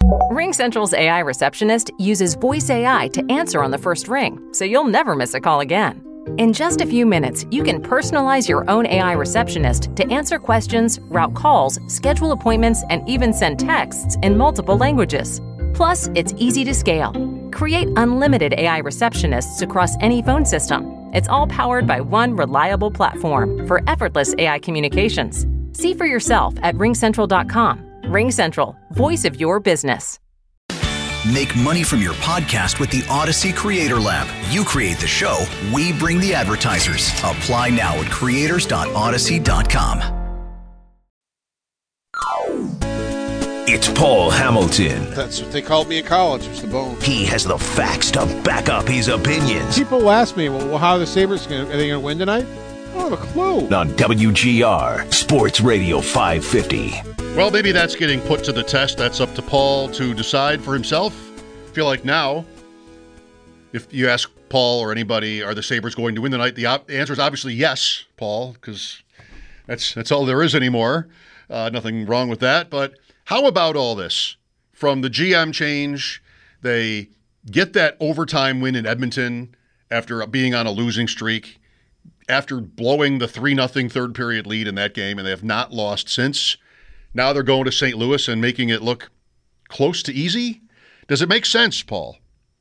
RingCentral's AI receptionist uses voice AI to answer on the first ring, so you'll never miss a call again. In just a few minutes, you can personalize your own AI receptionist to answer questions, route calls, schedule appointments, and even send texts in multiple languages. Plus, it's easy to scale. Create unlimited AI receptionists across any phone system. It's all powered by one reliable platform for effortless AI communications. See for yourself at ringcentral.com. RingCentral, voice of your business. Make money from your podcast with the Odyssey Creator Lab. You create the show, we bring the advertisers. Apply now at creators.odyssey.com. It's Paul Hamilton. That's what they called me in college, was the bone. He has the facts to back up his opinions. People ask me, well, how are the Sabres going to, are they going to win tonight? I don't have a clue. On WGR, Sports Radio 550. Well, maybe that's getting put to the test. That's up to Paul to decide for himself. I feel like now, if you ask Paul or anybody, are the Sabres going to win tonight? The answer is obviously yes, Paul, because that's all there is anymore. Nothing wrong with that. But how about all this? From the GM change, they get that overtime win in Edmonton after being on a losing streak, after blowing the 3-0 third period lead in that game, and they have not lost since. Now they're going to St. Louis and making it look close to easy. Does it make sense, Paul?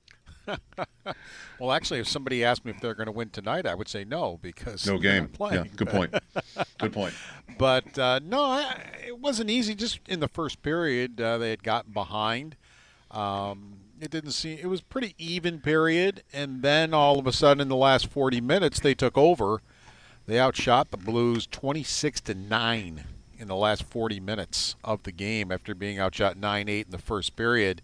Well, actually, if somebody asked me if they're going to win tonight, I would say no, because no game. Playing. Yeah, good point. Good point. But no, it wasn't easy. Just in the first period, they had gotten behind. It didn't seem, it was a pretty even period, and then all of a sudden, in the last 40 minutes, they took over. They outshot the Blues 26-9 in the last 40 minutes of the game after being outshot 9-8 in the first period.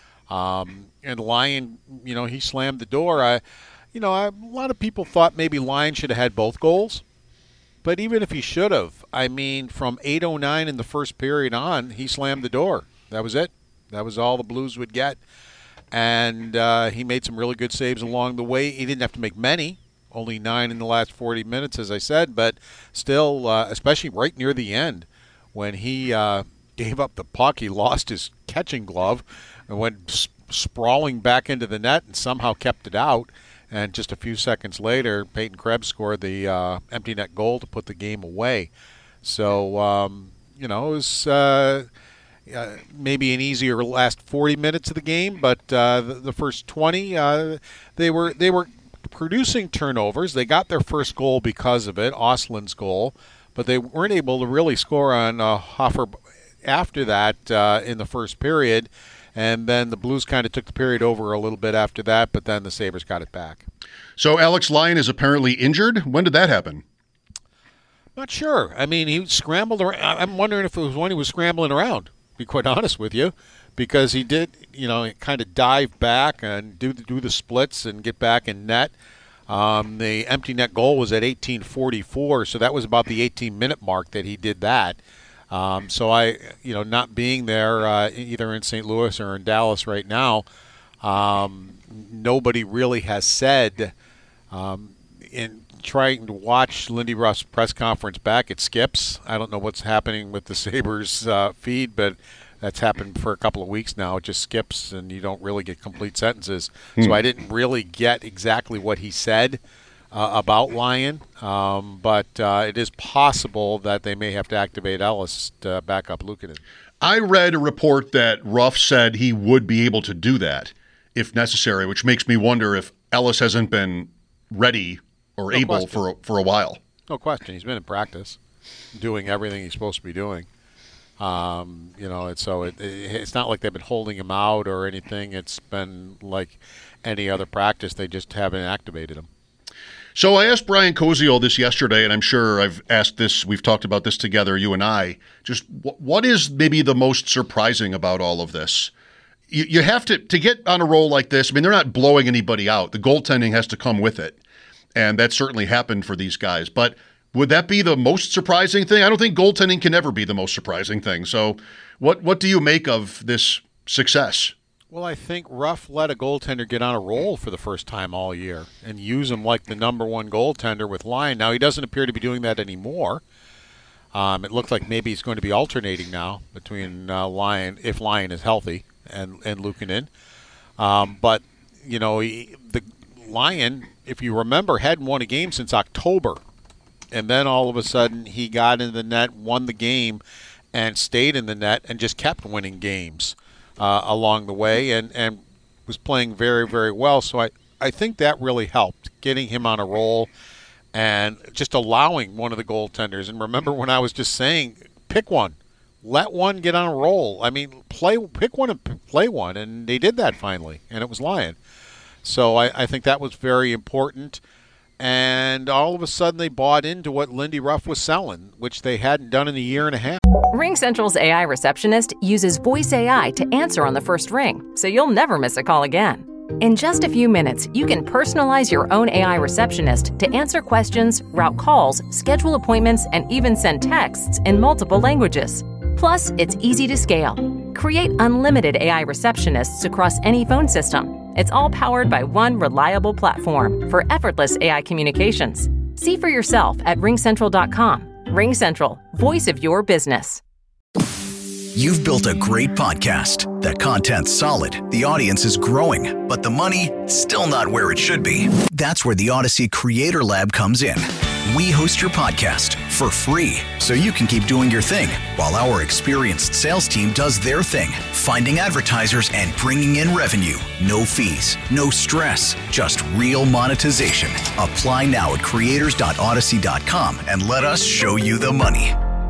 And Lyon, he slammed the door. A lot of people thought maybe Lyon should have had both goals. But even if he should have, from 8:09 in the first period on, he slammed the door. That was it. That was all the Blues would get. And he made some really good saves along the way. He didn't have to make many. Only 9 in the last 40 minutes, as I said, but still, especially right near the end, when he gave up the puck, he lost his catching glove and went sprawling back into the net and somehow kept it out. And just a few seconds later, Peyton Krebs scored the empty net goal to put the game away. So, it was maybe an easier last 40 minutes of the game, but the first 20, they were producing turnovers. They got their first goal because of it, Ostlund's goal, but they weren't able to really score on Hofer after that in the first period. And then the Blues kind of took the period over a little bit after that, but then the Sabres got it back. So Alex Lyon is apparently injured. When did that happen? Not sure. He scrambled around. I'm wondering if it was when he was scrambling around, to be quite honest with you, because he did, kind of dive back and do the splits and get back in net. The empty net goal was at 18:44, so that was about the 18-minute mark that he did that. So I, not being there either in St. Louis or in Dallas right now, nobody really has said, in trying to watch Lindy Ruff's press conference back, it skips. I don't know what's happening with the Sabres feed, but that's happened for a couple of weeks now. It just skips, and you don't really get complete sentences. So I didn't really get exactly what he said about Lyon, but it is possible that they may have to activate Ellis to back up Luukkonen. I read a report that Ruff said he would be able to do that if necessary, which makes me wonder if Ellis hasn't been ready or able for a while. No question. He's been in practice, doing everything he's supposed to be doing. It's not like they've been holding him out or anything. It's been like any other practice. They just haven't activated him. So I asked Brian Koziol this yesterday, and I'm sure I've asked this, we've talked about this together, you and I, just what is maybe the most surprising about all of this? You have to get on a roll like this. They're not blowing anybody out. The goaltending has to come with it, and that certainly happened for these guys. But would that be the most surprising thing? I don't think goaltending can ever be the most surprising thing. So what do you make of this success? Well, I think Ruff let a goaltender get on a roll for the first time all year and use him like the number one goaltender with Lyon. Now, he doesn't appear to be doing that anymore. It looks like maybe he's going to be alternating now between Lyon, if Lyon is healthy, and Luukkonen. But, the Lion, if you remember, hadn't won a game since October. And then all of a sudden he got in the net, won the game, and stayed in the net and just kept winning games along the way and was playing very, very well. So I think that really helped, getting him on a roll and just allowing one of the goaltenders. And remember when I was just saying, pick one. Let one get on a roll. I mean, pick one and play one. And they did that finally, and it was Lion. So I think that was very important. And all of a sudden they bought into what Lindy Ruff was selling, which they hadn't done in a year and a half. RingCentral's AI receptionist uses voice AI to answer on the first ring, so you'll never miss a call again. In just a few minutes, you can personalize your own AI receptionist to answer questions, route calls, schedule appointments, and even send texts in multiple languages. Plus, it's easy to scale. Create unlimited AI receptionists across any phone system. It's all powered by one reliable platform for effortless AI communications. See for yourself at ringcentral.com. RingCentral, voice of your business. You've built a great podcast. The content's solid, the audience is growing, but the money, still not where it should be. That's where the Odyssey Creator Lab comes in. We host your podcast for free, so you can keep doing your thing, while our experienced sales team does their thing, finding advertisers and bringing in revenue. No fees, no stress, just real monetization. Apply now at creators.odyssey.com and let us show you the money.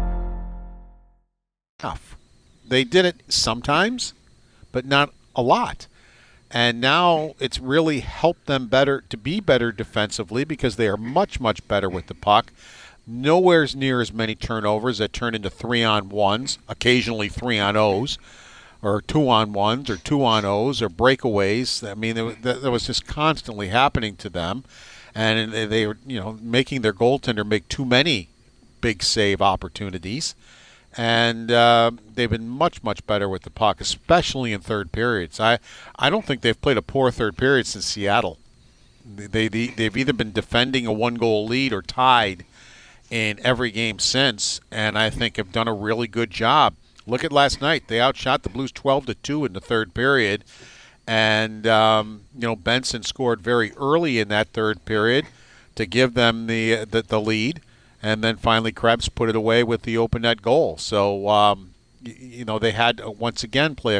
They did it sometimes, but not a lot. And now it's really helped them to be better defensively because they are much, much better with the puck. Nowhere near as many turnovers that turn into 3-on-1s, occasionally 3-on-0s, or 2-on-1s, or 2-on-0s, or breakaways. I mean, that was just constantly happening to them. And they were, making their goaltender make too many big save opportunities. And they've been much, much better with the puck, especially in third periods. I don't think they've played a poor third period since Seattle. They've either been defending a one-goal lead or tied in every game since, and I think have done a really good job. Look at last night. They outshot the Blues 12-2 in the third period. And, Benson scored very early in that third period to give them the lead. And then finally Krebs put it away with the open net goal. So, they had to once again play in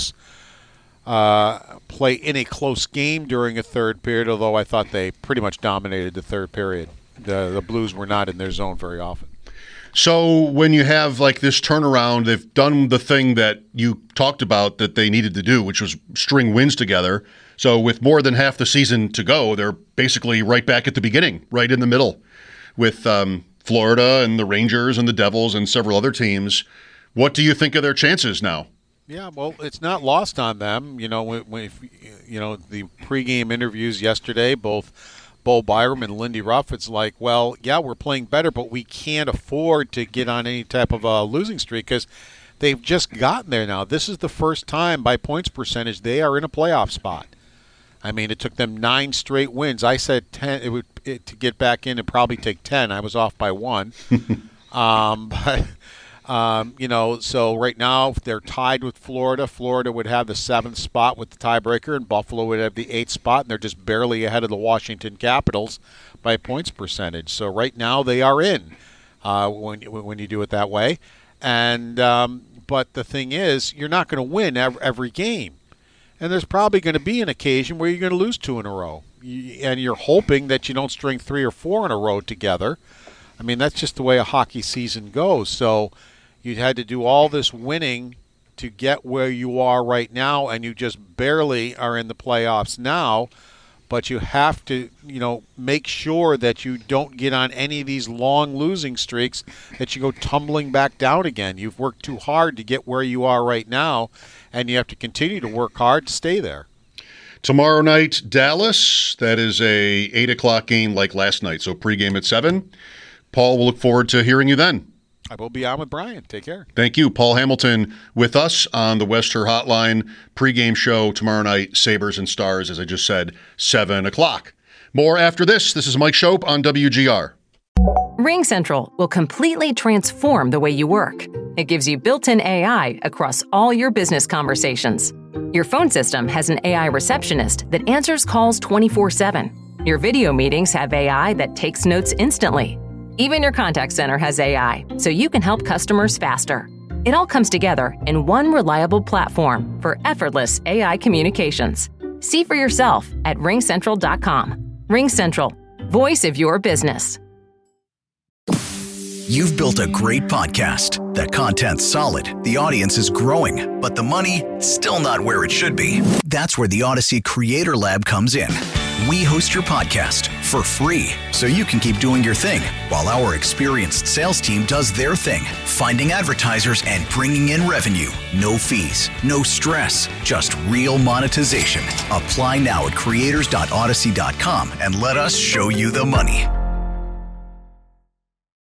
a close game during a third period, although I thought they pretty much dominated the third period. The Blues were not in their zone very often. So when you have like this turnaround, they've done the thing that you talked about that they needed to do, which was string wins together. So with more than half the season to go, they're basically right back at the beginning, right in the middle with Florida and the Rangers and the Devils and several other teams. What do you think of their chances now? Yeah, well, it's not lost on them. The pregame interviews yesterday, both Bo Byram and Lindy Ruff, it's like, well, yeah, we're playing better, but we can't afford to get on any type of a losing streak because they've just gotten there now. This is the first time by points percentage they are in a playoff spot. I mean, it took them 9 straight wins. I said 10 to get back in. It'd probably take 10. I was off by 1. So right now they're tied with Florida. Florida would have the 7th spot with the tiebreaker, and Buffalo would have the 8th spot, and they're just barely ahead of the Washington Capitals by points percentage. So right now they are in when you do it that way. And but the thing is, you're not going to win every game. And there's probably going to be an occasion where you're going to lose 2 in a row. And you're hoping that you don't string 3 or 4 in a row together. I mean, that's just the way a hockey season goes. So you had to do all this winning to get where you are right now, and you just barely are in the playoffs now. But you have to, make sure that you don't get on any of these long losing streaks, that you go tumbling back down again. You've worked too hard to get where you are right now, and you have to continue to work hard to stay there. Tomorrow night, Dallas. That is a 8 o'clock game like last night, so pregame at 7. Paul, we'll look forward to hearing you then. I will be on with Brian. Take care. Thank you. Paul Hamilton with us on the Wester Hotline. Pregame show tomorrow night, Sabres and Stars, as I just said, 7 o'clock. More after this. This is Mike Shope on WGR. RingCentral will completely transform the way you work. It gives you built-in AI across all your business conversations. Your phone system has an AI receptionist that answers calls 24/7. Your video meetings have AI that takes notes instantly. Even your contact center has AI, so you can help customers faster. It all comes together in one reliable platform for effortless AI communications. See for yourself at RingCentral.com. RingCentral, voice of your business. You've built a great podcast. The content's solid, the audience is growing, but the money still not where it should be. That's where the Odyssey Creator Lab comes in. We host your podcast for free so you can keep doing your thing while our experienced sales team does their thing, finding advertisers and bringing in revenue. No fees, no stress, just real monetization. Apply now at creators.odyssey.com and let us show you the money.